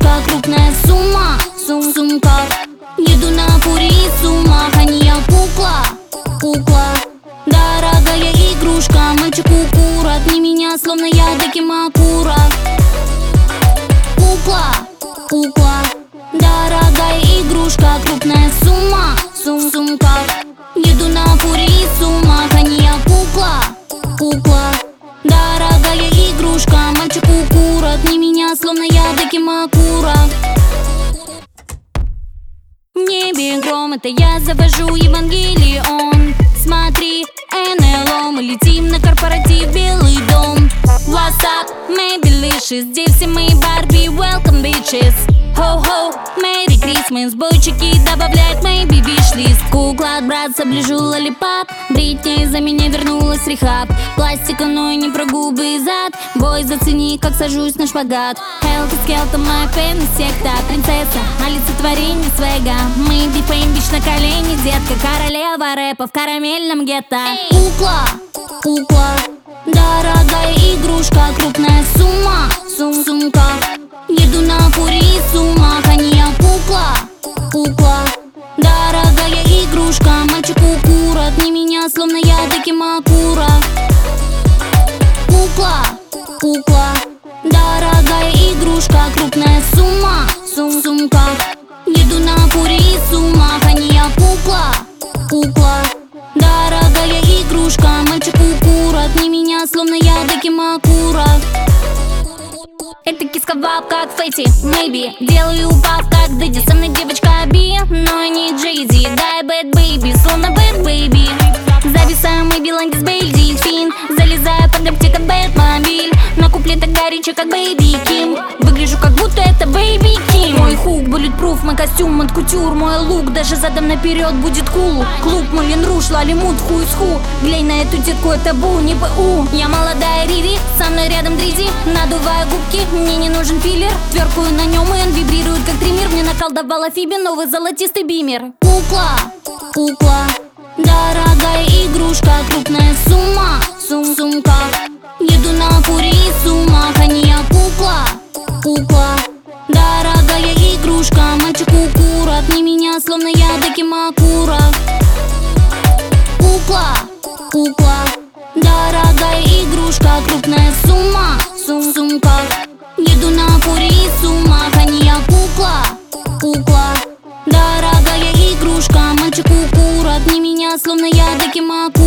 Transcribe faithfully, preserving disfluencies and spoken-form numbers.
игрушка, крупная сумма. Сум сумка. Еду на фуре и суммах, а не я кукла. Кукла. Дорогая игрушка, мальчик укура. Отни меня, словно я Дакимакура. Кукла. Кукла. Дорогая игрушка, крупная сумма. Сум сумка. Еду на фуре и суммах, а не я кукла. Кукла. Дорогая игрушка, мальчик укура. Отни меня, словно я Дакимакура. В небе гром, это я завожу Евангелион. Смотри, эн эл о, мы летим на корпоратив Белый дом. What's up, Maybellicious, здесь все мы Барби, welcome bitches. Ho-ho, Merry Christmas, бойчики добавляют maybe виш-лист. Кукла от братца, ближу лолипап. Бритни за меня вернулась в рехаб. Пластика, но и не про губы и зад. Бой, зацени, как сажусь на шпагат. Хелта, скелта, моя фэн, секта. Принцесса, олицетворение свега. Мы бифейм, бич на колени, детка. Королева рэпа в карамельном гетто. Кукла, кукла. Дорогая игрушка, крупная сумма. Сум сумка. Еду на фуре и суммах, а не я кукла. Кукла. Дорогая игрушка, мальчик укура. Отни меня, словно я Дакимакура. Кукла. Кукла. Дорогая игрушка, крупная сумма. Сум сумка. Еду на фуре и суммах, а не я кукла. Кукла. Дорогая игрушка, мальчик укура. Отни меня, словно я Дакимакура. Это киска вап, как Фэти, maybe. Делаю пап, как Дэдди. Со мной девочка Би, но не Джейзи. Дай бэд бэйби, словно бэд бэйби. Зависаю мы Биланди с Бельди Фин. Залезаю под аптека Бэтмобиль. На куплетах горячо, как Бэйби Ким. Выгляжу, как будто это Бэйби Ким. Мой хук, bulletproof, мой костюм, от кутюр. Мой лук, даже задом наперед будет кул. Клуб, Мулин Руш, Лалимут, хуй с ху. Глянь на эту детку, это бу, не БУ. Я молодая Рири, со мной рядом Дризи. Надуваю губки, мне не нужен филлер. Тверкую на нем, и он вибрирует, как триммер. Мне наколдовала Фиби новый золотистый бимер. Кукла, кукла. Дорогая игрушка, крупная сумма. Сум сумка. Еду на фуре и суммах, а не я кукла. Кукла. Дорогая игрушка, мальчик укура. Отни меня, словно я Дакимакура. Кукла. Кукла. Дорогая игрушка, крупная сумма. Сум сумка. Еду на фуре и суммах, а не я кукла. Кукла. Дорогая игрушка, мальчик укура. Отни меня, словно я Дакимакура.